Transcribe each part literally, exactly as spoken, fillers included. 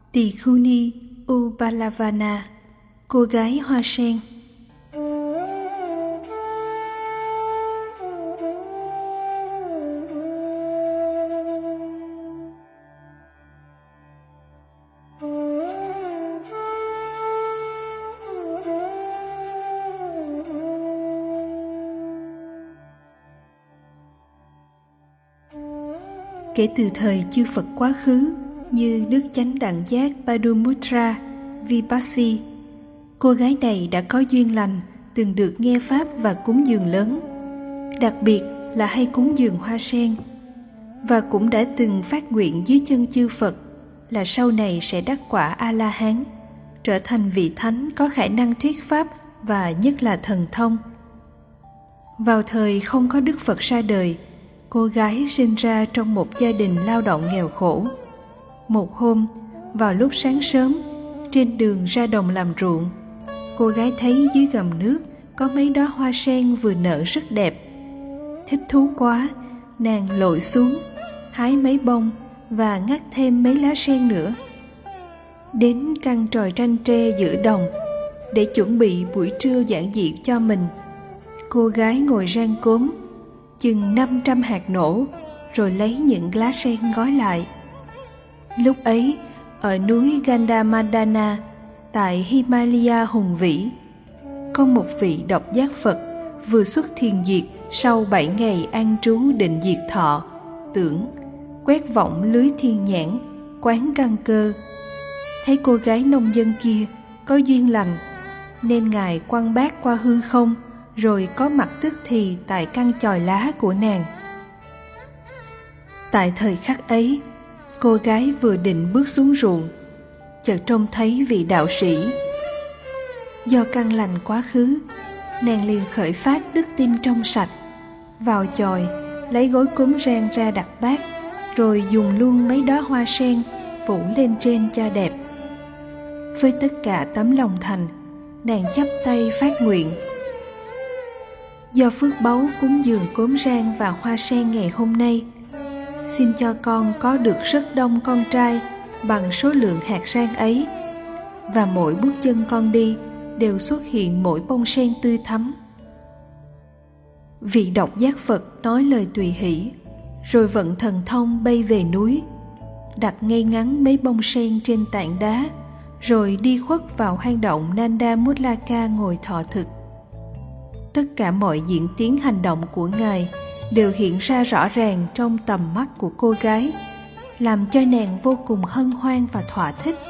Tikhuni Ubalavana, cô gái hoa sen. Kể từ thời chư Phật quá khứ như Đức Chánh Đẳng Giác Padumutra Vipassi, cô gái này đã có duyên lành từng được nghe Pháp và cúng dường lớn, đặc biệt là hay cúng dường hoa sen, và cũng đã từng phát nguyện dưới chân chư Phật là sau này sẽ đắc quả A-la-hán, trở thành vị thánh có khả năng thuyết Pháp và nhất là thần thông. Vào thời không có Đức Phật ra đời, cô gái sinh ra trong một gia đình lao động nghèo khổ. Một hôm, vào lúc sáng sớm, trên đường ra đồng làm ruộng, cô gái thấy dưới gầm nước có mấy đóa hoa sen vừa nở rất đẹp. Thích thú quá, nàng lội xuống, hái mấy bông và ngắt thêm mấy lá sen nữa. Đến căn tròi tranh tre giữa đồng để chuẩn bị buổi trưa giảng dị cho mình, cô gái ngồi rang cốm chừng năm trăm hạt nổ, rồi lấy những lá sen gói lại. Lúc ấy, ở núi Gandhamadana, tại Himalaya hùng vĩ, có một vị độc giác Phật vừa xuất thiền diệt sau bảy ngày an trú định diệt thọ, tưởng, quét vọng lưới thiên nhãn, quán căn cơ. Thấy cô gái nông dân kia có duyên lành, nên Ngài quăng bát qua hư không, rồi có mặt tức thì tại căn chòi lá của nàng. Tại thời khắc ấy, cô gái vừa định bước xuống ruộng, chợt trông thấy vị đạo sĩ. Do căn lành quá khứ, nàng liền khởi phát đức tin trong sạch, vào chòi lấy gối cúm rang ra đặt bát, rồi dùng luôn mấy đóa hoa sen phủ lên trên cho đẹp. Với tất cả tấm lòng thành, nàng chắp tay phát nguyện: do phước báu cúng dường cốm rang và hoa sen ngày hôm nay, xin cho con có được rất đông con trai bằng số lượng hạt rang ấy, và mỗi bước chân con đi đều xuất hiện mỗi bông sen tươi thắm. Vị độc giác Phật nói lời tùy hỷ, rồi vận thần thông bay về núi, đặt ngay ngắn mấy bông sen trên tảng đá, rồi đi khuất vào hang động Nanda Mutlaka ngồi thọ thực. Tất cả mọi diễn tiến hành động của Ngài đều hiện ra rõ ràng trong tầm mắt của cô gái, làm cho nàng vô cùng hân hoan và thỏa thích.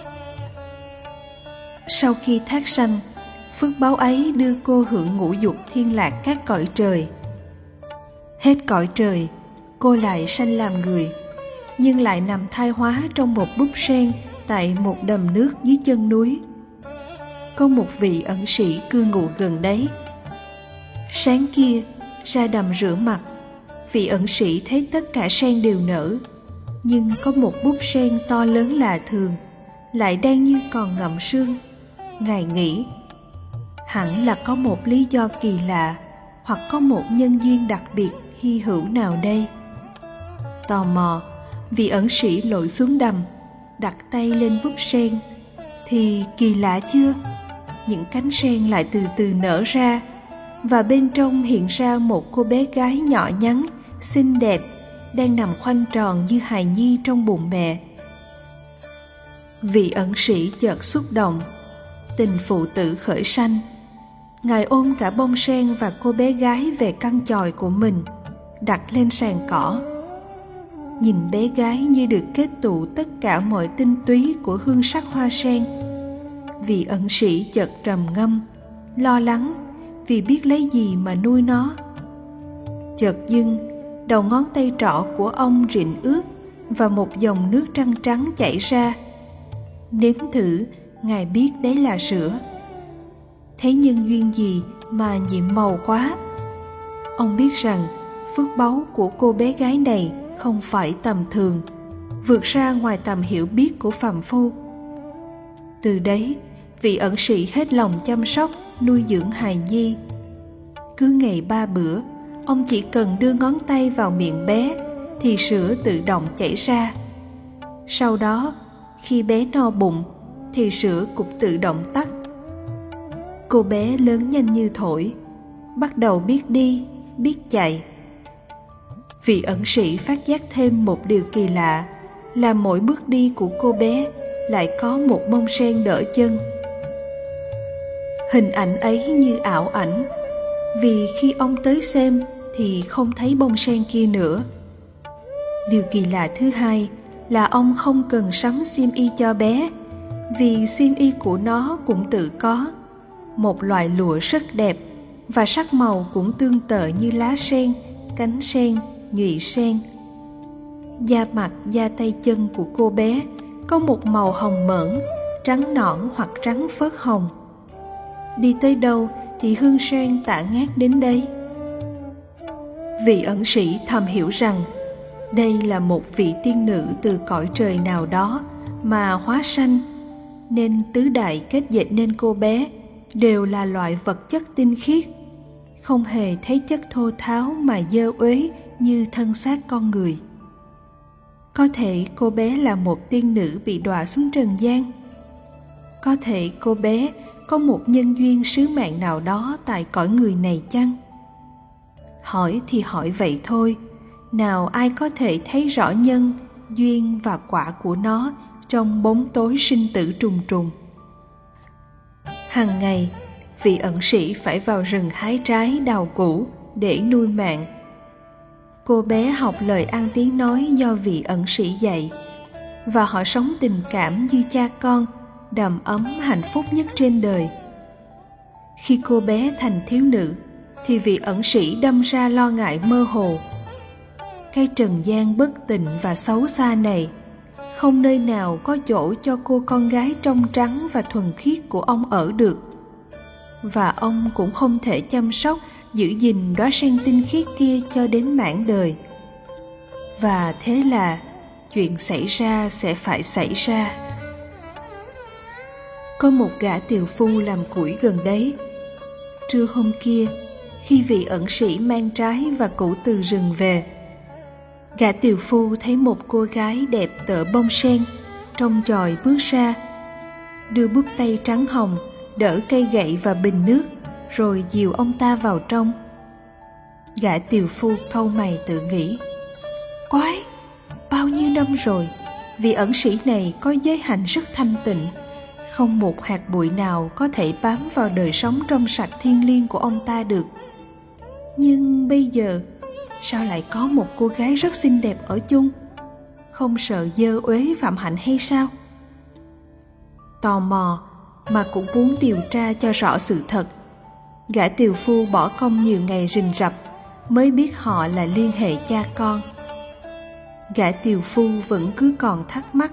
Sau khi thác sanh, phước báu ấy đưa cô hưởng ngũ dục thiên lạc các cõi trời. Hết cõi trời, cô lại sanh làm người, nhưng lại nằm thai hóa trong một búp sen tại một đầm nước dưới chân núi. Có một vị ẩn sĩ cư ngụ gần đấy. Sáng kia, ra đầm rửa mặt, vị ẩn sĩ thấy tất cả sen đều nở, nhưng có một búp sen to lớn lạ thường lại đang như còn ngậm sương. Ngài nghĩ, hẳn là có một lý do kỳ lạ, hoặc có một nhân duyên đặc biệt hy hữu nào đây. Tò mò, vị ẩn sĩ lội xuống đầm, đặt tay lên búp sen, thì kỳ lạ chưa, những cánh sen lại từ từ nở ra, và bên trong hiện ra một cô bé gái nhỏ nhắn, xinh đẹp, đang nằm khoanh tròn như hài nhi trong bụng mẹ. Vị ẩn sĩ chợt xúc động, tình phụ tử khởi sanh. Ngài ôm cả bông sen và cô bé gái về căn chòi của mình, đặt lên sàn cỏ. Nhìn bé gái như được kết tụ tất cả mọi tinh túy của hương sắc hoa sen, vị ẩn sĩ chợt trầm ngâm, lo lắng vì biết lấy gì mà nuôi nó. Chợt dưng, đầu ngón tay trỏ của ông rịn ướt và một dòng nước trắng trắng chảy ra. Nếm thử, Ngài biết đấy là sữa. Thấy nhân duyên gì mà nhiệm màu quá. Ông biết rằng phước báu của cô bé gái này không phải tầm thường, vượt ra ngoài tầm hiểu biết của phàm phu. Từ đấy, vị ẩn sĩ hết lòng chăm sóc, nuôi dưỡng hài nhi. Cứ ngày ba bữa, ông chỉ cần đưa ngón tay vào miệng bé thì sữa tự động chảy ra. Sau đó, khi bé no bụng thì sữa cũng tự động tắt. Cô bé lớn nhanh như thổi, bắt đầu biết đi, biết chạy. Vị ẩn sĩ phát giác thêm một điều kỳ lạ là mỗi bước đi của cô bé lại có một bông sen đỡ chân. Hình ảnh ấy như ảo ảnh, vì khi ông tới xem thì không thấy bông sen kia nữa. Điều kỳ lạ thứ hai là ông không cần sắm xiêm y cho bé, vì xiêm y của nó cũng tự có, một loại lụa rất đẹp và sắc màu cũng tương tự như lá sen, cánh sen, nhụy sen. Da mặt, da tay chân của cô bé có một màu hồng mởn, trắng nõn hoặc trắng phớt hồng. Đi tới đâu thì hương sen tả ngát đến đấy. Vị ẩn sĩ thầm hiểu rằng đây là một vị tiên nữ từ cõi trời nào đó mà hóa sanh, nên tứ đại kết dịch nên cô bé đều là loại vật chất tinh khiết, không hề thấy chất thô tháo mà dơ uế như thân xác con người. Có thể cô bé là một tiên nữ bị đọa xuống trần gian. Có thể cô bé có một nhân duyên sứ mạng nào đó tại cõi người này chăng? Hỏi thì hỏi vậy thôi, nào ai có thể thấy rõ nhân, duyên và quả của nó trong bóng tối sinh tử trùng trùng. Hàng ngày, vị ẩn sĩ phải vào rừng hái trái đào củ để nuôi mạng. Cô bé học lời ăn tiếng nói do vị ẩn sĩ dạy, và họ sống tình cảm như cha con, đầm ấm hạnh phúc nhất trên đời. Khi cô bé thành thiếu nữ, thì vị ẩn sĩ đâm ra lo ngại mơ hồ. Cái trần gian bất tịnh và xấu xa này, không nơi nào có chỗ cho cô con gái trong trắng và thuần khiết của ông ở được. Và ông cũng không thể chăm sóc, giữ gìn đóa sen tinh khiết kia cho đến mãn đời. Và thế là chuyện xảy ra sẽ phải xảy ra. Có một gã tiều phu làm củi gần đấy. Trưa hôm kia, khi vị ẩn sĩ mang trái và củ từ rừng về, gã tiều phu thấy một cô gái đẹp tựa bông sen trong chòi bước ra, đưa búp tay trắng hồng đỡ cây gậy và bình nước, rồi dìu ông ta vào trong. Gã tiều phu cau mày tự nghĩ, quái, bao nhiêu năm rồi vị ẩn sĩ này có giới hạnh rất thanh tịnh, không một hạt bụi nào có thể bám vào đời sống trong sạch thiêng liêng của ông ta được. Nhưng bây giờ sao lại có một cô gái rất xinh đẹp ở chung? Không sợ dơ uế phạm hạnh hay sao? Tò mò mà cũng muốn điều tra cho rõ sự thật, gã tiều phu bỏ công nhiều ngày rình rập mới biết họ là liên hệ cha con. Gã tiều phu vẫn cứ còn thắc mắc.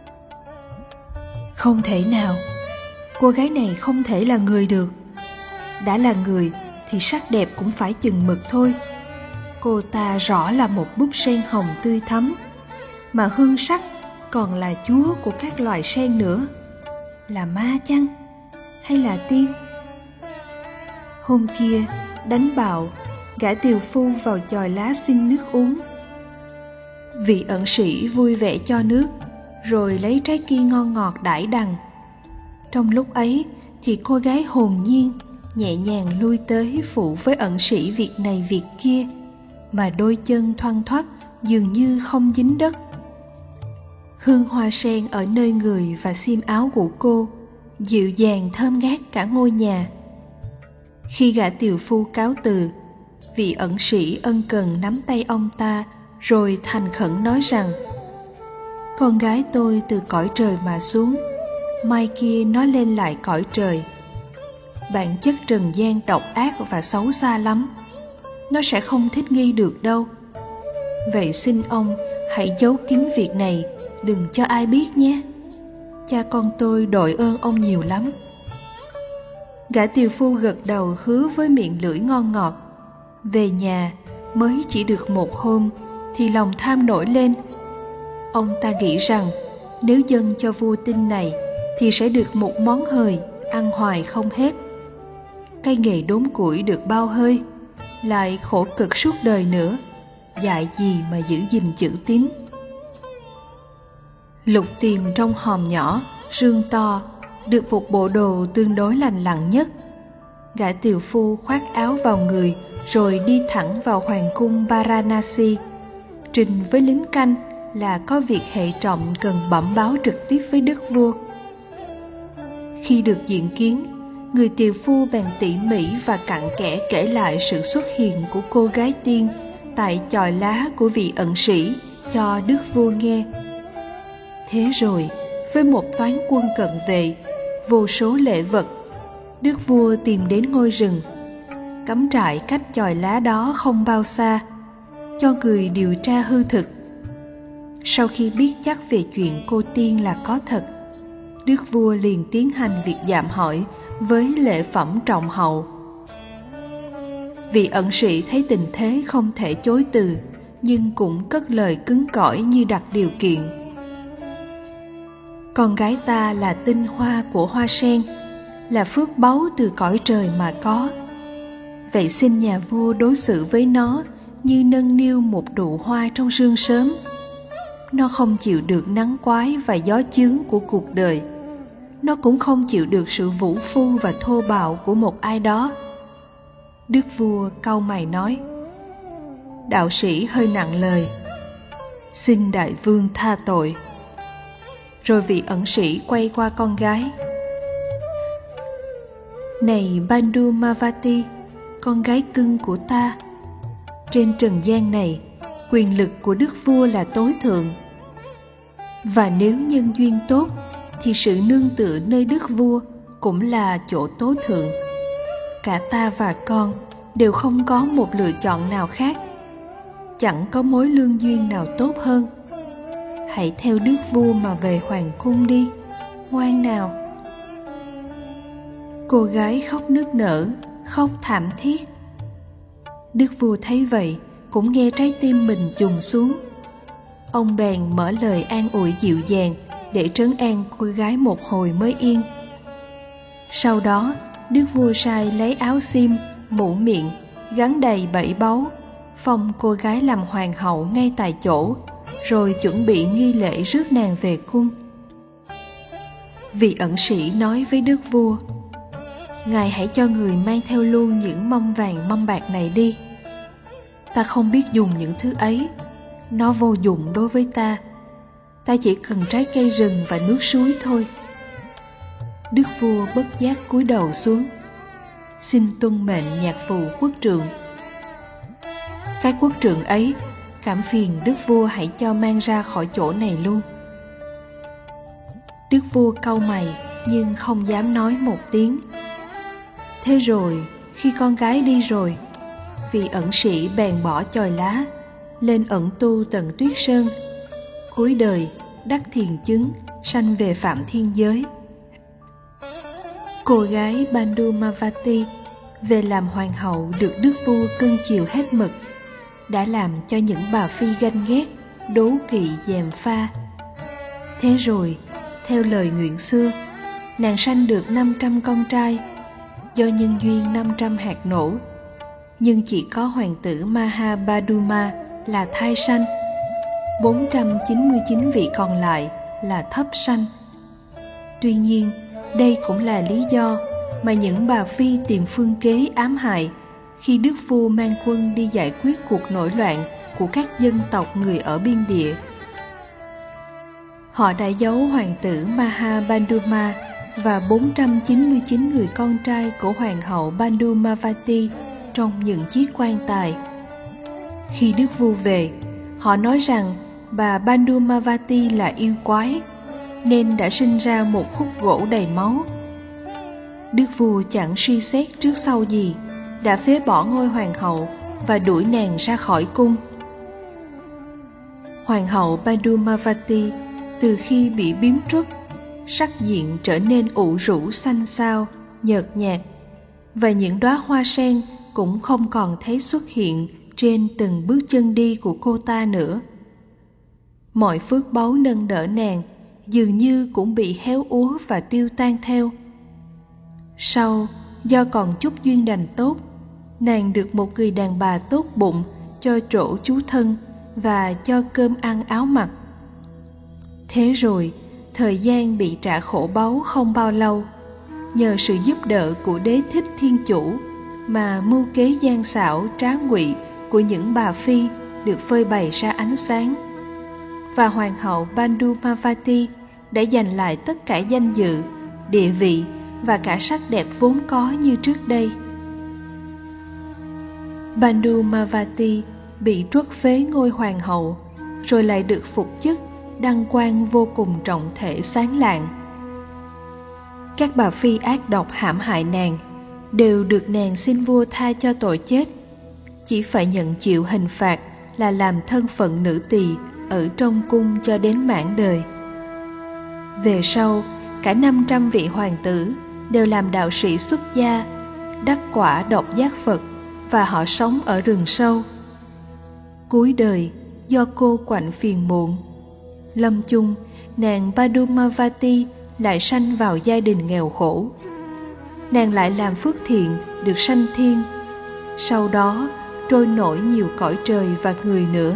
Không thể nào, cô gái này không thể là người được. Đã là người thì sắc đẹp cũng phải chừng mực thôi. Cô ta rõ là một búp sen hồng tươi thắm, mà hương sắc còn là chúa của các loài sen nữa. Là ma chăng? Hay là tiên? Hôm kia, đánh bạo, gã tiều phu vào chòi lá xin nước uống. Vị ẩn sĩ vui vẻ cho nước, rồi lấy trái kia ngon ngọt đãi đằng. Trong lúc ấy thì cô gái hồn nhiên, nhẹ nhàng lui tới phụ với ẩn sĩ việc này việc kia, mà đôi chân thoăn thoắt dường như không dính đất. Hương hoa sen ở nơi người và xiêm áo của cô dịu dàng thơm ngát cả ngôi nhà. Khi gã tiều phu cáo từ, vị ẩn sĩ ân cần nắm tay ông ta, rồi thành khẩn nói rằng, con gái tôi từ cõi trời mà xuống, mai kia nó lên lại cõi trời. Bản chất trần gian độc ác và xấu xa lắm, nó sẽ không thích nghi được đâu. Vậy xin ông hãy giấu kín việc này, đừng cho ai biết nhé. Cha con tôi đội ơn ông nhiều lắm. Gã tiều phu gật đầu hứa với miệng lưỡi ngon ngọt. Về nhà mới chỉ được một hôm thì lòng tham nổi lên. Ông ta nghĩ rằng nếu dâng cho vua tin này thì sẽ được một món hời ăn hoài không hết. Cái nghề đốn củi được bao hơi, lại khổ cực suốt đời nữa, dại gì mà giữ gìn chữ tín. Lục tìm trong hòm nhỏ, rương to, được một bộ đồ tương đối lành lặn nhất. Gã tiều phu khoác áo vào người rồi đi thẳng vào hoàng cung Varanasi, trình với lính canh là có việc hệ trọng cần bẩm báo trực tiếp với đức vua. Khi được diện kiến, người tiều phu bèn tỉ mỉ và cặn kẽ kể lại sự xuất hiện của cô gái tiên tại chòi lá của vị ẩn sĩ cho đức vua nghe. Thế rồi, với một toán quân cận vệ, vô số lễ vật, đức vua tìm đến ngôi rừng. Cắm trại cách chòi lá đó không bao xa, cho người điều tra hư thực. Sau khi biết chắc về chuyện cô tiên là có thật, đức vua liền tiến hành việc dạm hỏi với lễ phẩm trọng hậu. Vị ẩn sĩ thấy tình thế không thể chối từ, nhưng cũng cất lời cứng cỏi như đặt điều kiện. Con gái ta là tinh hoa của hoa sen, là phước báu từ cõi trời mà có. Vậy xin nhà vua đối xử với nó như nâng niu một nụ hoa trong sương sớm. Nó không chịu được nắng quái và gió chướng của cuộc đời. Nó cũng không chịu được sự vũ phu và thô bạo của một ai đó. Đức vua cau mày nói: đạo sĩ hơi nặng lời, xin đại vương tha tội. Rồi vị ẩn sĩ quay qua con gái: này Bandu Mavati, con gái cưng của ta, trên trần gian này, quyền lực của đức vua là tối thượng. Và nếu nhân duyên tốt, thì sự nương tựa nơi đức vua cũng là chỗ tối thượng. Cả ta và con đều không có một lựa chọn nào khác. Chẳng có mối lương duyên nào tốt hơn. Hãy theo đức vua mà về hoàng cung đi, ngoan nào. Cô gái khóc nức nở, khóc thảm thiết. Đức vua thấy vậy, cũng nghe trái tim mình trùng xuống. Ông bèn mở lời an ủi dịu dàng để trấn an cô gái một hồi mới yên. Sau đó, đức vua sai lấy áo xiêm, mũ miệng, gắn đầy bảy báu, phong cô gái làm hoàng hậu ngay tại chỗ, rồi chuẩn bị nghi lễ rước nàng về cung. Vị ẩn sĩ nói với đức vua: ngài hãy cho người mang theo luôn những mâm vàng mâm bạc này đi. Ta không biết dùng những thứ ấy, nó vô dụng đối với ta. Ta chỉ cần trái cây rừng và nước suối thôi. Đức vua bất giác cúi đầu xuống, xin tuân mệnh nhạc phù quốc trượng. Cái quốc trượng ấy, cảm phiền đức vua hãy cho mang ra khỏi chỗ này luôn. Đức vua cau mày nhưng không dám nói một tiếng. Thế rồi, khi con gái đi rồi, vị ẩn sĩ bèn bỏ chòi lá, lên ẩn tu tận Tuyết Sơn, cuối đời đắc thiền chứng, sanh về Phạm Thiên Giới. Cô gái Bandu Mavati về làm hoàng hậu được đức vua cưng chiều hết mực, đã làm cho những bà phi ganh ghét, đố kỵ gièm pha. Thế rồi, theo lời nguyện xưa, nàng sanh được năm trăm con trai, do nhân duyên năm trăm hạt nổ, nhưng chỉ có hoàng tử Mahabaduma là thai sanh, bốn trăm chín mươi chín vị còn lại là thấp sanh. Tuy nhiên, đây cũng là lý do mà những bà phi tìm phương kế ám hại khi đức vua mang quân đi giải quyết cuộc nổi loạn của các dân tộc người ở biên địa. Họ đã giấu hoàng tử Mahabanduma và bốn trăm chín mươi chín người con trai của hoàng hậu Bandu Mavati trong những chiếc quan tài. Khi đức vua về, họ nói rằng bà Bandu Mavati là yêu quái, nên đã sinh ra một khúc gỗ đầy máu. Đức vua chẳng suy xét trước sau gì, đã phế bỏ ngôi hoàng hậu và đuổi nàng ra khỏi cung. Hoàng hậu Bandu Mavati từ khi bị biếm truất, sắc diện trở nên ủ rũ xanh xao, nhợt nhạt, và những đóa hoa sen cũng không còn thấy xuất hiện trên từng bước chân đi của cô ta nữa. Mọi phước báu nâng đỡ nàng dường như cũng bị héo úa và tiêu tan theo. Sau, do còn chút duyên đành tốt, nàng được một người đàn bà tốt bụng cho trổ chú thân và cho cơm ăn áo mặc. Thế rồi, thời gian bị trả khổ báu không bao lâu. Nhờ sự giúp đỡ của Đế Thích Thiên Chủ mà mưu kế gian xảo trá ngụy của những bà phi được phơi bày ra ánh sáng, và hoàng hậu Bandumavati đã giành lại tất cả danh dự, địa vị và cả sắc đẹp vốn có như trước đây. Bandumavati bị truất phế ngôi hoàng hậu, rồi lại được phục chức đăng quang vô cùng trọng thể sáng lạng. Các bà phi ác độc hãm hại nàng đều được nàng xin vua tha cho tội chết, chỉ phải nhận chịu hình phạt là làm thân phận nữ tỳ ở trong cung cho đến mãn đời. Về sau, cả năm trăm vị hoàng tử đều làm đạo sĩ xuất gia, đắc quả độc giác Phật, và họ sống ở rừng sâu. Cuối đời, do cô quạnh phiền muộn, lâm chung, nàng Padumavati lại sanh vào gia đình nghèo khổ. Nàng lại làm phước thiện được sanh thiên, sau đó trôi nổi nhiều cõi trời và người nữa.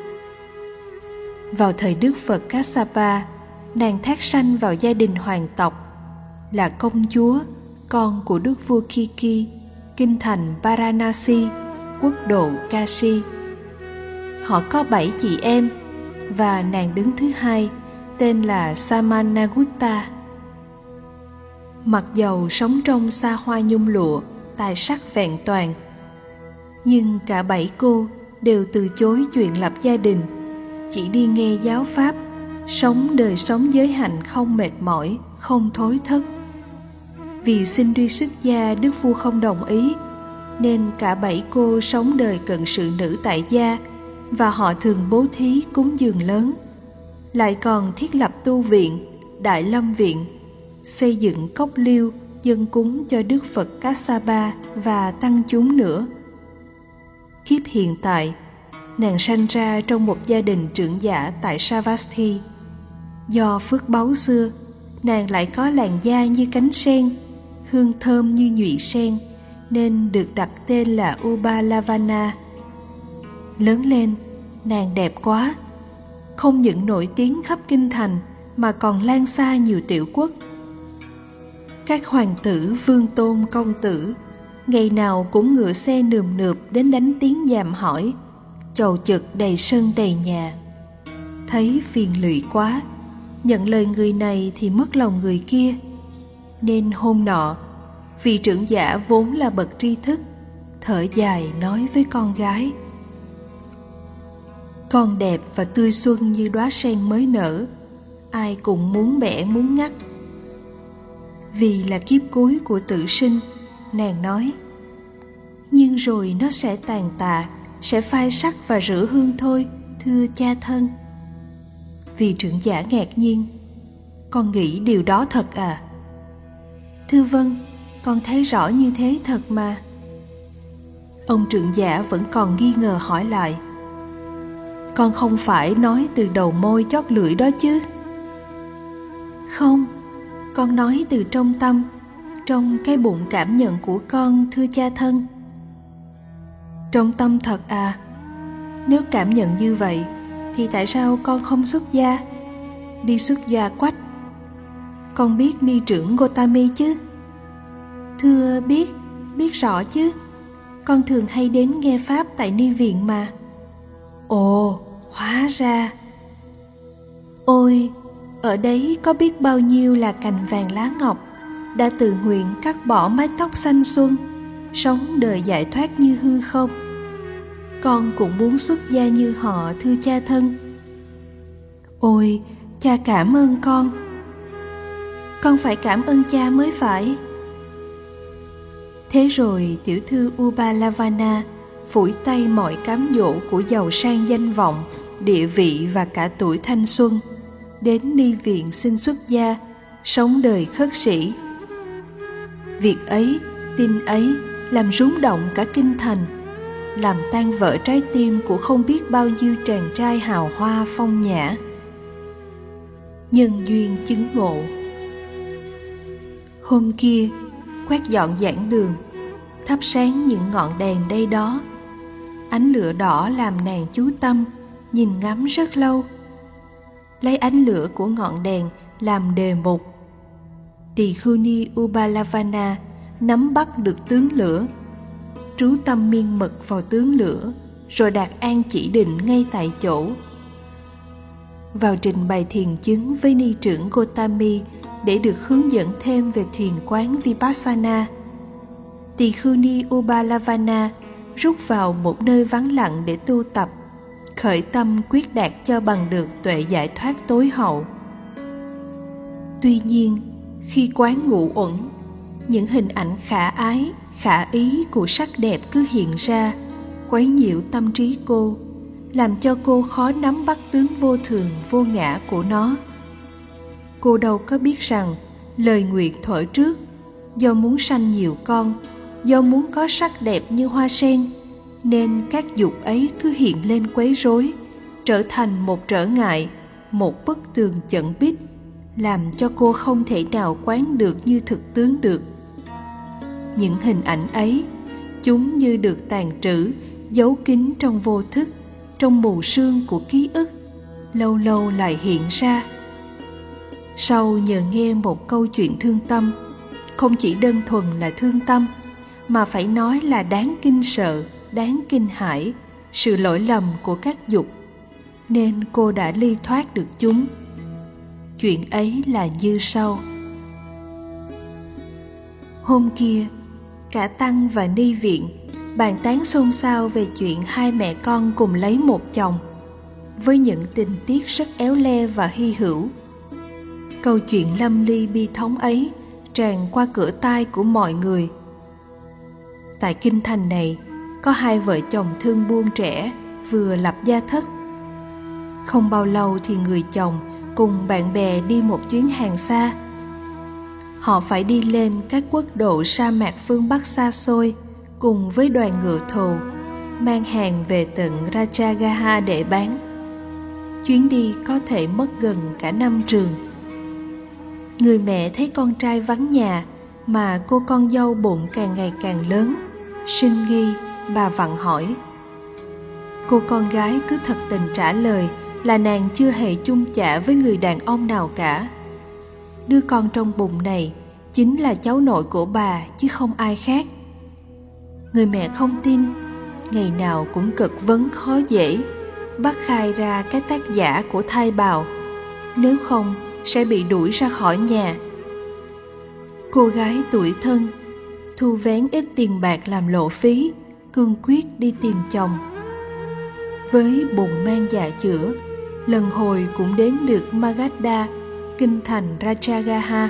Vào thời Đức Phật Kassapa, nàng thác sanh vào gia đình hoàng tộc, là công chúa, con của đức vua Kiki, kinh thành Varanasi, quốc độ Kashi. Họ có bảy chị em, và nàng đứng thứ hai, tên là Samanagutta. Mặc dầu sống trong xa hoa nhung lụa, tài sắc vẹn toàn, nhưng cả bảy cô đều từ chối chuyện lập gia đình, chỉ đi nghe giáo pháp, sống đời sống giới hạnh không mệt mỏi, không thối thất. Vì xin đi xuất gia đức vua không đồng ý, nên cả bảy cô sống đời cận sự nữ tại gia, và họ thường bố thí cúng dường lớn, lại còn thiết lập tu viện, đại lâm viện, xây dựng cốc liêu dâng cúng cho Đức Phật Kassapa và tăng chúng nữa. Kiếp hiện tại, nàng sanh ra trong một gia đình trưởng giả tại Savasti. Do phước báu xưa, nàng lại có làn da như cánh sen, hương thơm như nhụy sen, nên được đặt tên là Ubalavana. Lớn lên, nàng đẹp quá, không những nổi tiếng khắp kinh thành mà còn lan xa nhiều tiểu quốc. Các hoàng tử, vương tôn, công tử ngày nào cũng ngựa xe nườm nượp đến đánh tiếng dạm hỏi, chầu chực đầy sân đầy nhà. Thấy phiền lụy quá, nhận lời người này thì mất lòng người kia, nên hôm nọ, vị trưởng giả vốn là bậc tri thức, thở dài nói với con gái: con đẹp và tươi xuân như đóa sen mới nở, ai cũng muốn bẻ muốn ngắt. Vì là kiếp cuối của tử sinh, nàng nói: nhưng rồi nó sẽ tàn tạ, sẽ phai sắc và rửa hương thôi, thưa cha thân. Vị trưởng giả ngạc nhiên: con nghĩ điều đó thật à? Thưa vâng, con thấy rõ như thế thật mà. Ông trưởng giả vẫn còn nghi ngờ hỏi lại: con không phải nói từ đầu môi chót lưỡi đó chứ? Không, con nói từ trong tâm, trong cái bụng cảm nhận của con, thưa cha thân. Trong tâm thật à? Nếu cảm nhận như vậy, thì tại sao con không xuất gia? Đi xuất gia quách. Con biết ni trưởng Gotami chứ? Thưa biết, biết rõ chứ. Con thường hay đến nghe pháp tại ni viện mà. Ồ, hóa ra. Ôi, ở đấy có biết bao nhiêu là cành vàng lá ngọc, đã tự nguyện cắt bỏ mái tóc xanh xuân, sống đời giải thoát như hư không. Con cũng muốn xuất gia như họ, thưa cha thân. Ôi, cha cảm ơn con. Con phải cảm ơn cha mới phải. Thế rồi tiểu thư Ubalavana phủi tay mọi cám dỗ của giàu sang danh vọng, địa vị và cả tuổi thanh xuân, đến ni viện xin xuất gia, sống đời khất sĩ. Việc ấy, tin ấy làm rúng động cả kinh thành, làm tan vỡ trái tim của không biết bao nhiêu chàng trai hào hoa phong nhã. Nhân duyên chứng ngộ. Hôm kia, quét dọn giảng đường, thắp sáng những ngọn đèn đây đó. Ánh lửa đỏ làm nàng chú tâm, nhìn ngắm rất lâu. lấy ánh lửa của ngọn đèn làm đề mục. Tikhuni Ubalavana nắm bắt được tướng lửa, trú tâm miên mật vào tướng lửa, rồi đạt an chỉ định ngay tại chỗ. Vào trình bày thiền chứng với ni trưởng Gotami để được hướng dẫn thêm về thiền quán Vipassana, Tikhuni Ubalavana rút vào một nơi vắng lặng để tu tập, khởi tâm quyết đạt cho bằng được tuệ giải thoát tối hậu. Tuy nhiên, khi quán ngụ uẩn, những hình ảnh khả ái, khả ý của sắc đẹp cứ hiện ra, quấy nhiễu tâm trí cô, làm cho cô khó nắm bắt tướng vô thường vô ngã của nó. Cô đâu có biết rằng lời nguyện thuở trước, do muốn sanh nhiều con, do muốn có sắc đẹp như hoa sen, nên các dục ấy cứ hiện lên quấy rối, trở thành một trở ngại, một bức tường chặn bích, làm cho cô không thể nào quán được như thực tướng được. Những hình ảnh ấy, chúng như được tàn trữ, giấu kín trong vô thức, trong mù sương của ký ức, lâu lâu lại hiện ra. Sau nhờ nghe một câu chuyện thương tâm, không chỉ đơn thuần là thương tâm, mà phải nói là đáng kinh sợ, đáng kinh hãi, sự lỗi lầm của các dục, nên cô đã ly thoát được chúng. Chuyện ấy là như sau. Hôm kia, cả tăng và ni viện bàn tán xôn xao về chuyện hai mẹ con cùng lấy một chồng, với những tình tiết rất éo le và hy hữu. Câu chuyện lâm ly bi thống ấy tràn qua cửa tai của mọi người. Tại kinh thành này, có hai vợ chồng thương buôn trẻ vừa lập gia thất. Không bao lâu thì người chồng cùng bạn bè đi một chuyến hàng xa. Họ phải đi lên các quốc độ sa mạc phương Bắc xa xôi cùng với đoàn ngựa thồ, mang hàng về tận Rajagaha để bán. Chuyến đi có thể mất gần cả năm trường. Người mẹ thấy con trai vắng nhà, mà cô con dâu bụng càng ngày càng lớn, sinh nghi. Bà vặn hỏi. Cô con gái cứ thật tình trả lời là nàng chưa hề chung chạ với người đàn ông nào cả. Đứa con trong bụng này chính là cháu nội của bà chứ không ai khác. Người mẹ không tin, ngày nào cũng cực vấn khó dễ, bắt khai ra cái tác giả của thai bào, nếu không sẽ bị đuổi ra khỏi nhà. Cô gái tủi thân, thu vén ít tiền bạc làm lộ phí, cương quyết đi tìm chồng. Với bụng mang dạ chữa, lần hồi cũng đến được Magadha, kinh thành Rajagaha.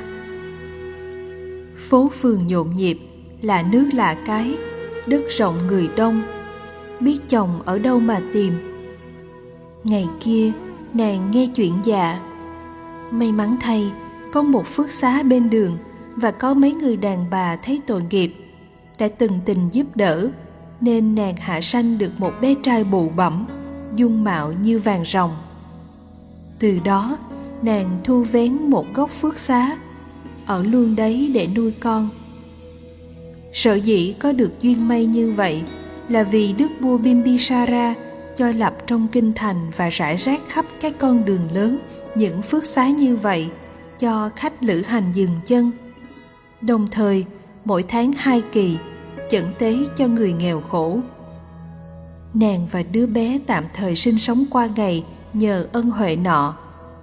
Phố phường nhộn nhịp, là nước lạ cái, đất rộng người đông, biết chồng ở đâu mà tìm. Ngày kia, nàng nghe chuyện dạ. May mắn thay, có một phước xá bên đường, và có mấy người đàn bà thấy tội nghiệp, đã từng tình giúp đỡ, nên nàng hạ sanh được một bé trai bụ bẫm, dung mạo như vàng ròng. Từ đó, nàng thu vén một góc phước xá, ở luôn đấy để nuôi con. Sở dĩ có được duyên may như vậy là vì đức vua Bimbisara cho lập trong kinh thành và rải rác khắp các con đường lớn những phước xá như vậy cho khách lữ hành dừng chân. Đồng thời, mỗi tháng hai kỳ chẩn tế cho người nghèo khổ. Nàng và đứa bé tạm thời sinh sống qua ngày nhờ ân huệ nọ.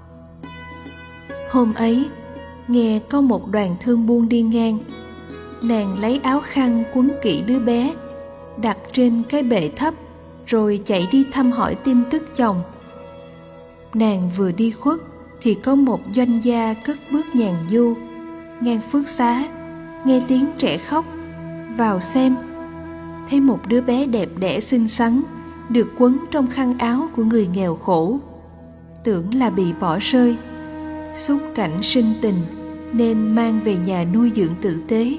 Hôm ấy, nghe có một đoàn thương buôn đi ngang. Nàng lấy áo khăn quấn kỹ đứa bé, đặt trên cái bệ thấp, rồi chạy đi thăm hỏi tin tức chồng. Nàng vừa đi khuất thì có một doanh gia cất bước nhàn du, ngang phước xá, nghe tiếng trẻ khóc, vào xem, thấy một đứa bé đẹp đẽ xinh xắn được quấn trong khăn áo của người nghèo khổ. Tưởng là bị bỏ rơi, xúc cảnh sinh tình nên mang về nhà nuôi dưỡng tử tế.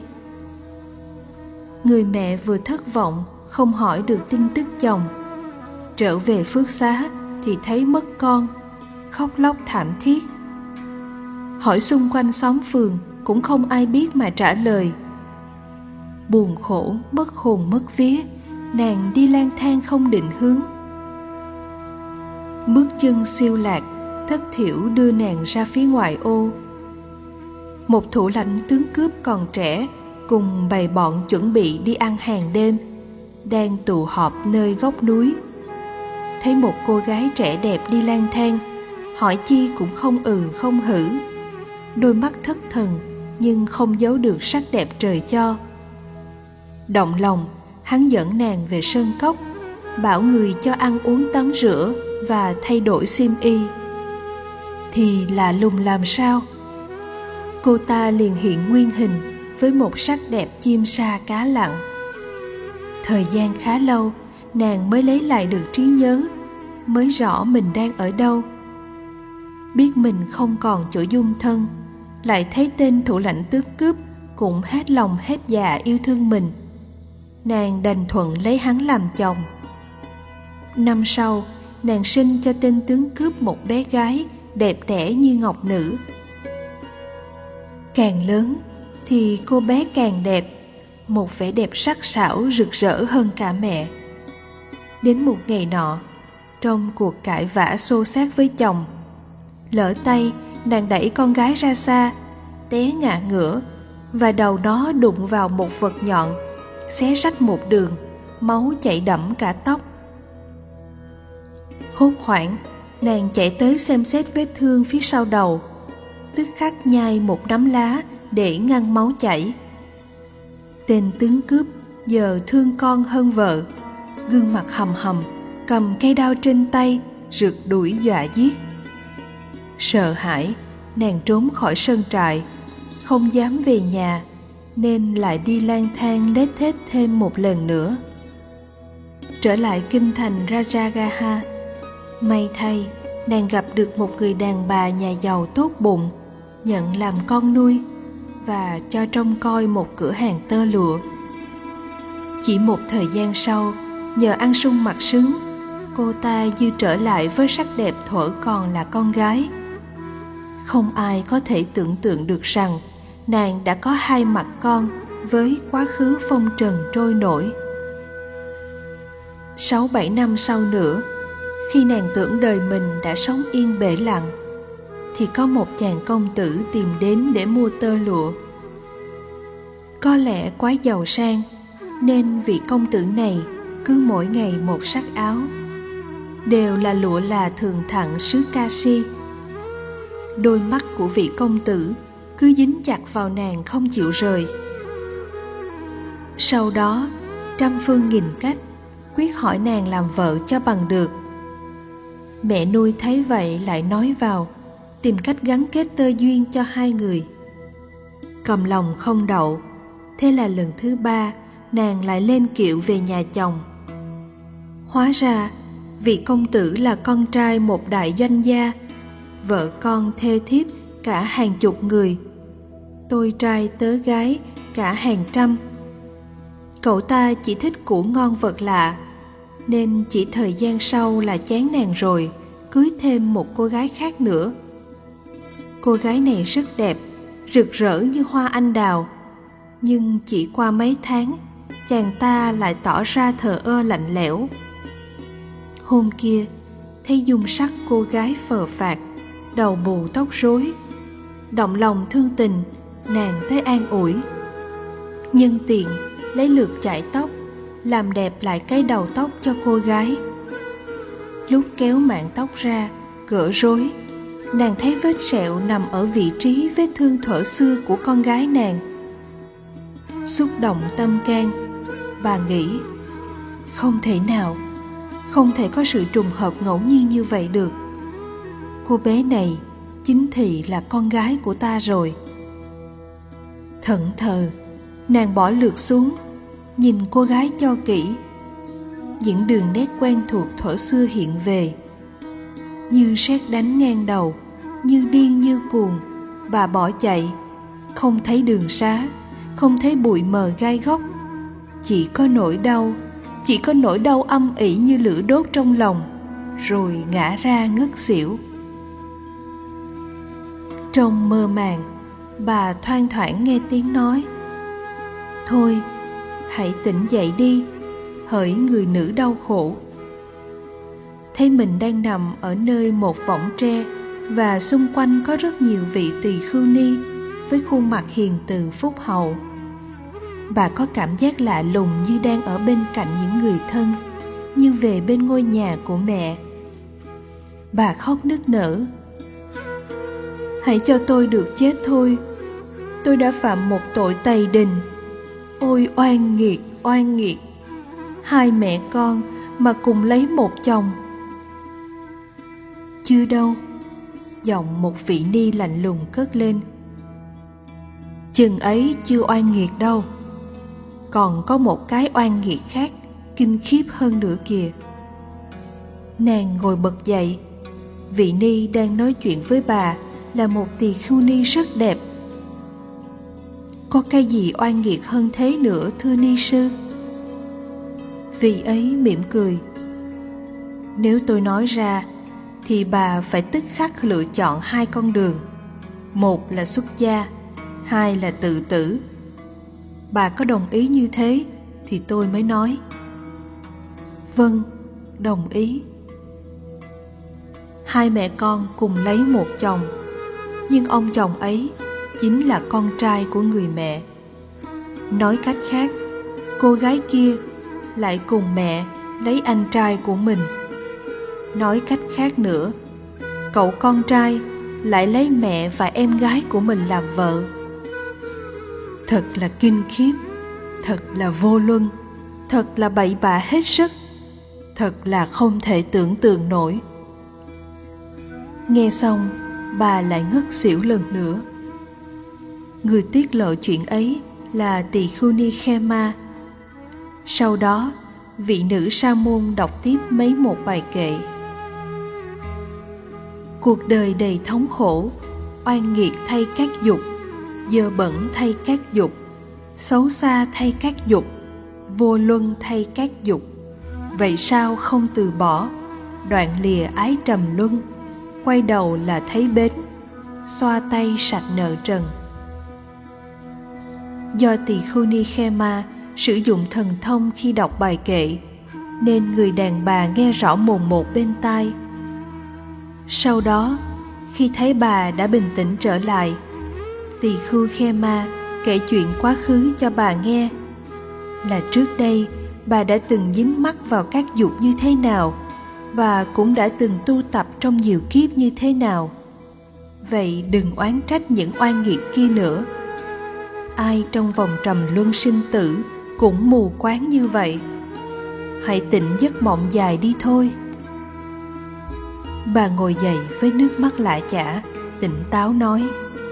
Người mẹ vừa thất vọng không hỏi được tin tức chồng, trở về phước xá thì thấy mất con, khóc lóc thảm thiết. Hỏi xung quanh xóm phường cũng không ai biết mà trả lời. Buồn khổ, mất hồn mất vía, nàng đi lang thang không định hướng. Bước chân siêu lạc, thất thiểu đưa nàng ra phía ngoại ô. Một thủ lãnh tướng cướp còn trẻ cùng bầy bọn chuẩn bị đi ăn hàng đêm đang tụ họp nơi góc núi. Thấy một cô gái trẻ đẹp đi lang thang, hỏi chi cũng không ừ không hử. Đôi mắt thất thần nhưng không giấu được sắc đẹp trời cho. Động lòng, hắn dẫn nàng về sơn cốc, bảo người cho ăn uống tắm rửa và thay đổi xiêm y. Thì lạ lùng làm sao, cô ta liền hiện nguyên hình với một sắc đẹp chim sa cá lặn. Thời gian khá lâu, nàng mới lấy lại được trí nhớ, mới rõ mình đang ở đâu. Biết mình không còn chỗ dung thân, lại thấy tên thủ lãnh tước cướp cũng hết lòng hết dạ yêu thương mình. Nàng đành thuận lấy hắn làm chồng. Năm sau, nàng sinh cho tên tướng cướp một bé gái đẹp đẽ như ngọc nữ. Càng lớn thì cô bé càng đẹp, một vẻ đẹp sắc sảo rực rỡ hơn cả mẹ. Đến một ngày nọ, trong cuộc cãi vã xô xát với chồng, lỡ tay nàng đẩy con gái ra xa, té ngã ngửa và đầu nó đụng vào một vật nhọn, xé rách một đường, máu chảy đẫm cả tóc. Hốt hoảng, nàng chạy tới xem xét vết thương phía sau đầu, tức khắc nhai một nắm lá để ngăn máu chảy. Tên tướng cướp giờ thương con hơn vợ, gương mặt hầm hầm, cầm cây đao trên tay, rượt đuổi dọa giết. Sợ hãi, nàng trốn khỏi sân trại, không dám về nhà, nên lại đi lang thang lết thết thêm một lần nữa. Trở lại kinh thành Rajagaha, may thay, nàng gặp được một người đàn bà nhà giàu tốt bụng, nhận làm con nuôi và cho trông coi một cửa hàng tơ lụa. Chỉ một thời gian sau, nhờ ăn sung mặc sướng, cô ta dư trở lại với sắc đẹp thuở còn là con gái. Không ai có thể tưởng tượng được rằng nàng đã có hai mặt con với quá khứ phong trần trôi nổi. Sáu bảy năm sau nữa, khi nàng tưởng đời mình đã sống yên bể lặng, thì có một chàng công tử tìm đến để mua tơ lụa. Có lẽ quá giàu sang, nên vị công tử này cứ mỗi ngày một sắc áo, đều là lụa là thường thặng xứ Kashi. Đôi mắt của vị công tử cứ dính chặt vào nàng không chịu rời. Sau đó, trăm phương nghìn cách quyết hỏi nàng làm vợ cho bằng được. Mẹ nuôi thấy vậy lại nói vào, tìm cách gắn kết tơ duyên cho hai người. Cầm lòng không đậu, thế là lần thứ ba nàng lại lên kiệu về nhà chồng. Hóa ra vị công tử là con trai một đại doanh gia, vợ con thê thiếp cả hàng chục người, tôi trai tớ gái cả hàng trăm. Cậu ta chỉ thích củ ngon vật lạ, nên chỉ thời gian sau là chán nàng rồi, cưới thêm một cô gái khác nữa. Cô gái này rất đẹp, rực rỡ như hoa anh đào, nhưng chỉ qua mấy tháng, chàng ta lại tỏ ra thờ ơ lạnh lẽo. Hôm kia, thấy dung sắc cô gái phờ phạc, đầu bù tóc rối, động lòng thương tình, nàng tới an ủi. Nhân tiện lấy lược chải tóc, làm đẹp lại cái đầu tóc cho cô gái. Lúc kéo mảng tóc ra, gỡ rối, nàng thấy vết sẹo nằm ở vị trí vết thương thuở xưa của con gái nàng. Xúc động tâm can, bà nghĩ, không thể nào, không thể có sự trùng hợp ngẫu nhiên như vậy được. Cô bé này chính thị là con gái của ta rồi. Thẫn thờ, nàng bỏ lược xuống, nhìn cô gái cho kỹ. Những đường nét quen thuộc thuở xưa hiện về. Như sét đánh ngang đầu, như điên như cuồng, bà bỏ chạy, không thấy đường xá, không thấy bụi mờ gai góc. Chỉ có nỗi đau, chỉ có nỗi đau âm ỉ như lửa đốt trong lòng, rồi ngã ra ngất xỉu. Trong mơ màng, bà thoang thoảng nghe tiếng nói, thôi, hãy tỉnh dậy đi, hỡi người nữ đau khổ. Thấy mình đang nằm ở nơi một võng tre và xung quanh có rất nhiều vị tỳ khưu ni với khuôn mặt hiền từ phúc hậu. Bà có cảm giác lạ lùng như đang ở bên cạnh những người thân, như về bên ngôi nhà của mẹ. Bà khóc nức nở. Hãy cho tôi được chết thôi. Tôi đã phạm một tội tày đình. Ôi oan nghiệt, oan nghiệt. Hai mẹ con mà cùng lấy một chồng. Chưa đâu, giọng một vị ni lạnh lùng cất lên. Chừng ấy chưa oan nghiệt đâu. Còn có một cái oan nghiệt khác, kinh khiếp hơn nữa kìa. Nàng ngồi bật dậy. Vị ni đang nói chuyện với bà là một tỳ khưu ni rất đẹp. Có cái gì oan nghiệt hơn thế nữa thưa ni sư? Vị ấy mỉm cười. Nếu tôi nói ra thì bà phải tức khắc lựa chọn hai con đường. Một là xuất gia, hai là tự tử. Bà có đồng ý như thế thì tôi mới nói. Vâng, đồng ý. Hai mẹ con cùng lấy một chồng, nhưng ông chồng ấy chính là con trai của người mẹ. Nói cách khác, cô gái kia lại cùng mẹ lấy anh trai của mình. Nói cách khác nữa, cậu con trai lại lấy mẹ và em gái của mình làm vợ. Thật là kinh khiếp, thật là vô luân, thật là bậy bạ hết sức, thật là không thể tưởng tượng nổi. Nghe xong, bà lại ngất xỉu lần nữa. Người tiết lộ chuyện ấy là tỳ khưu ni Khema. Sau đó, vị nữ sa môn đọc tiếp mấy một bài kệ. Cuộc đời đầy thống khổ, oan nghiệt thay các dục, dơ bẩn thay các dục, xấu xa thay các dục, vô luân thay các dục. Vậy sao không từ bỏ, đoạn lìa ái trầm luân, quay đầu là thấy bến, xoa tay sạch nợ trần. Do tỳ khưu ni Khema sử dụng thần thông khi đọc bài kệ, nên người đàn bà nghe rõ mồn một bên tai. Sau đó, khi thấy bà đã bình tĩnh trở lại, tỳ khưu Khema kể chuyện quá khứ cho bà nghe. Là trước đây, bà đã từng dính mắc vào các dục như thế nào, và cũng đã từng tu tập trong nhiều kiếp như thế nào. Vậy đừng oán trách những oan nghiệt kia nữa. Ai trong vòng trầm luân sinh tử cũng mù quáng như vậy. Hãy tỉnh giấc mộng dài đi thôi. Bà ngồi dậy với nước mắt lã chã, tỉnh táo nói.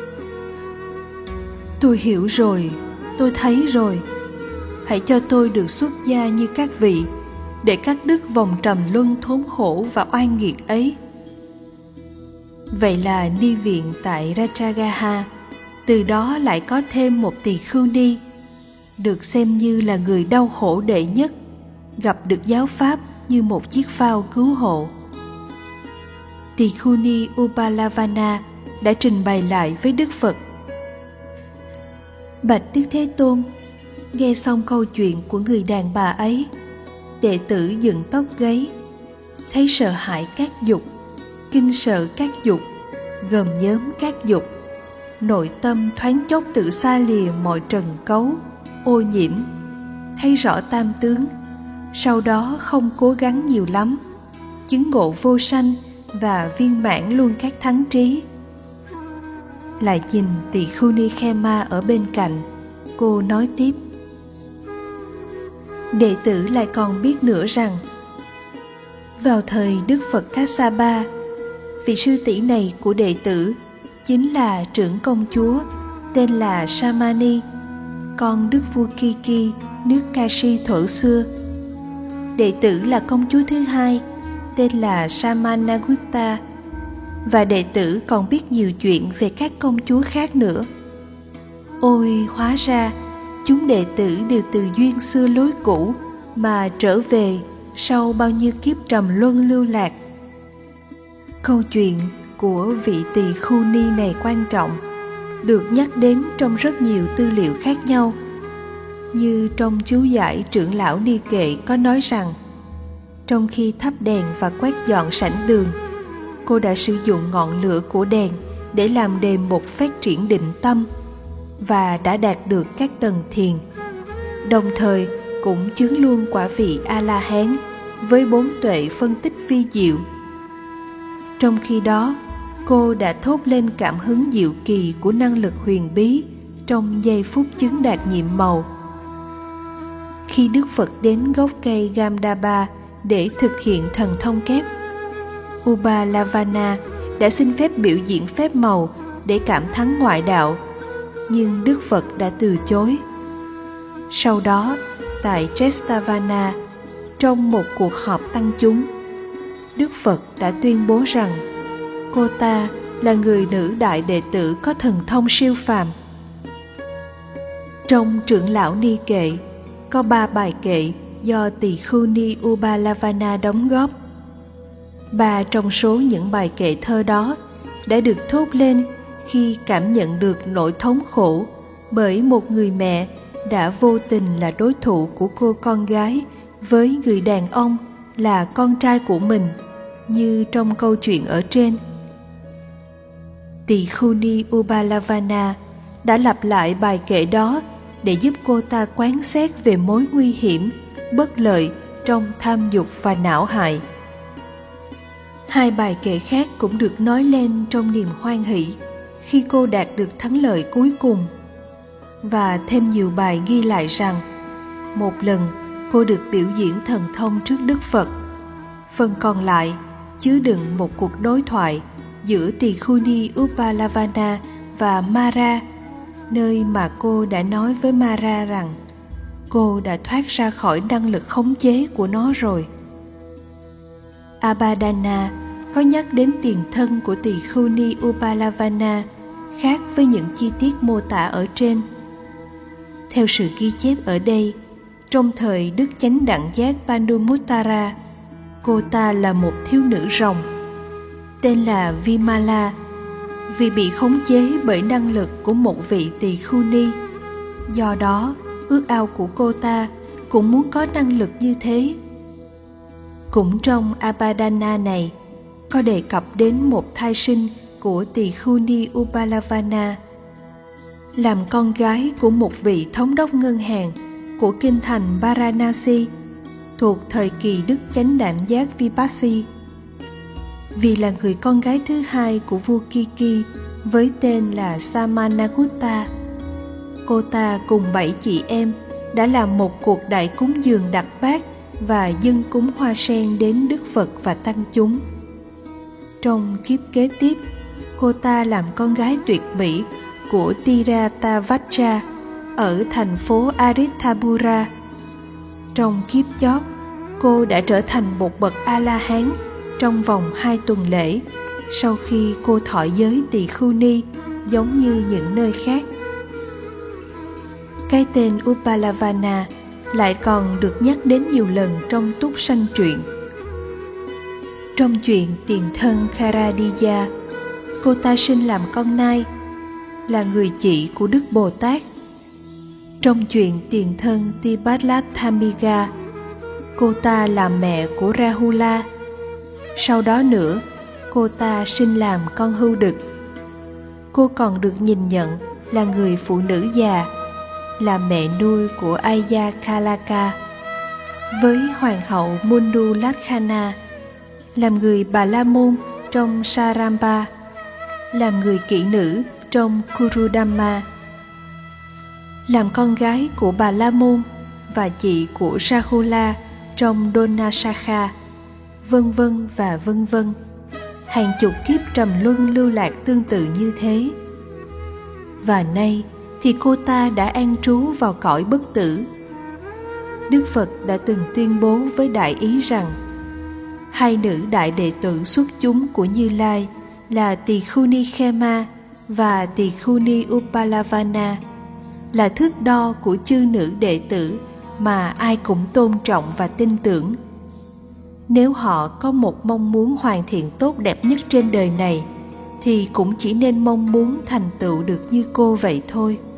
Tôi hiểu rồi, tôi thấy rồi. Hãy cho tôi được xuất gia như các vị, để cắt đứt vòng trầm luân thốn khổ và oan nghiệt ấy. Vậy là ni viện tại Rajagaha từ đó lại có thêm một tỳ khưu ni, được xem như là người đau khổ đệ nhất, gặp được giáo pháp như một chiếc phao cứu hộ. Tỳ khưu ni Upalavana đã trình bày lại với Đức Phật. Bạch Đức Thế Tôn, nghe xong câu chuyện của người đàn bà ấy, đệ tử dựng tóc gáy, thấy sợ hãi các dục, kinh sợ các dục, gờm nhớm các dục, nội tâm thoáng chốc tự xa lìa mọi trần cấu, ô nhiễm, thấy rõ tam tướng, sau đó không cố gắng nhiều lắm, chứng ngộ vô sanh và viên mãn luôn các thắng trí. Lại nhìn tỳ khưu ni Khema ở bên cạnh, cô nói tiếp. Đệ tử lại còn biết nữa rằng, vào thời Đức Phật Kassapa, vị sư tỷ này của đệ tử chính là trưởng công chúa tên là Samani, con đức vua Kiki nước Kashi thuở xưa. Đệ tử là công chúa thứ hai tên là Samanagutta, và đệ tử còn biết nhiều chuyện về các công chúa khác nữa. Ôi, hóa ra chúng đệ tử đều từ duyên xưa lối cũ mà trở về sau bao nhiêu kiếp trầm luân lưu lạc. Câu chuyện của vị tỳ khưu ni này quan trọng, được nhắc đến trong rất nhiều tư liệu khác nhau. Như trong chú giải trưởng lão Ni Kệ có nói rằng, trong khi thắp đèn và quét dọn sảnh đường, cô đã sử dụng ngọn lửa của đèn để làm đề mục phát triển định tâm và đã đạt được các tầng thiền, đồng thời cũng chứng luôn quả vị A-la-hán với bốn tuệ phân tích vi diệu. Trong khi đó, cô đã thốt lên cảm hứng diệu kỳ của năng lực huyền bí trong giây phút chứng đạt nhiệm màu. Khi Đức Phật đến gốc cây Gamdaba để thực hiện thần thông kép, Ubalavana đã xin phép biểu diễn phép màu để cảm thắng ngoại đạo, nhưng Đức Phật đã từ chối. Sau đó, tại Chestavana, trong một cuộc họp tăng chúng, Đức Phật đã tuyên bố rằng cô ta là người nữ đại đệ tử có thần thông siêu phàm. Trong trưởng lão ni kệ có ba bài kệ do tỳ khưu ni Ubalavana đóng góp. Ba trong số những bài kệ thơ đó đã được thốt lên khi cảm nhận được nỗi thống khổ bởi một người mẹ đã vô tình là đối thủ của cô con gái với người đàn ông là con trai của mình, như trong câu chuyện ở trên. Tỳ khưu ni Ubalavana đã lặp lại bài kệ đó để giúp cô ta quán xét về mối nguy hiểm, bất lợi trong tham dục và não hại. Hai bài kệ khác cũng được nói lên trong niềm hoan hỷ khi cô đạt được thắng lợi cuối cùng. Và thêm nhiều bài ghi lại rằng một lần cô được biểu diễn thần thông trước Đức Phật. Phần còn lại chứa đựng một cuộc đối thoại giữa tỳ khưu ni Ubalavana và Mara, nơi mà cô đã nói với Mara rằng cô đã thoát ra khỏi năng lực khống chế của nó rồi. Abhidhamma có nhắc đến tiền thân của tỳ khưu ni Ubalavana khác với những chi tiết mô tả ở trên. Theo sự ghi chép ở đây, trong thời Đức Chánh Đẳng Giác Pandumuttara, cô ta là một thiếu nữ rồng, tên là Vimala, vì bị khống chế bởi năng lực của một vị tỳ khưu ni. Do đó, ước ao của cô ta cũng muốn có năng lực như thế. Cũng trong Abhidhamma này, có đề cập đến một thai sinh của tỳ khưu ni Ubalavana, làm con gái của một vị thống đốc ngân hàng của kinh thành Varanasi thuộc thời kỳ Đức Chánh Đẳng Giác Vipassi. Vì là người con gái thứ hai của vua Kiki với tên là Samanagutta, cô ta cùng bảy chị em đã làm một cuộc đại cúng dường đặc bát và dâng cúng hoa sen đến Đức Phật và tăng chúng. Trong kiếp kế tiếp, cô ta làm con gái tuyệt mỹ của Tiratavacha ở thành phố Arithabura. Trong kiếp chót, cô đã trở thành một bậc A-la-hán trong vòng hai tuần lễ sau khi cô thọ giới tỳ khưu ni giống như những nơi khác. Cái tên Ubalavana lại còn được nhắc đến nhiều lần trong túc sanh truyện. Trong chuyện tiền thân Kharadiya, cô ta sinh làm con nai, là người chị của Đức Bồ Tát. Trong chuyện tiền thân Tibalatthamiga, cô ta là mẹ của Rahula. Sau đó nữa, cô ta sinh làm con hưu đực. Cô còn được nhìn nhận là người phụ nữ già, là mẹ nuôi của Aya Kalaka, với hoàng hậu Mundu Lakhana, làm người Bà La Môn trong Saramba, làm người kỹ nữ trong Kurudhamma, làm con gái của Bà La Môn và chị của Rahula trong Donasakha, vân vân và vân vân. Hàng chục kiếp trầm luân lưu lạc tương tự như thế. Và nay thì cô ta đã an trú vào cõi bất tử. Đức Phật đã từng tuyên bố với đại ý rằng hai nữ đại đệ tử xuất chúng của Như Lai là Tỳ Khưu Ni Khema và Tỳ Khưu Ni Ubalavana là thước đo của chư nữ đệ tử mà ai cũng tôn trọng và tin tưởng. Nếu họ có một mong muốn hoàn thiện tốt đẹp nhất trên đời này, thì cũng chỉ nên mong muốn thành tựu được như cô vậy thôi.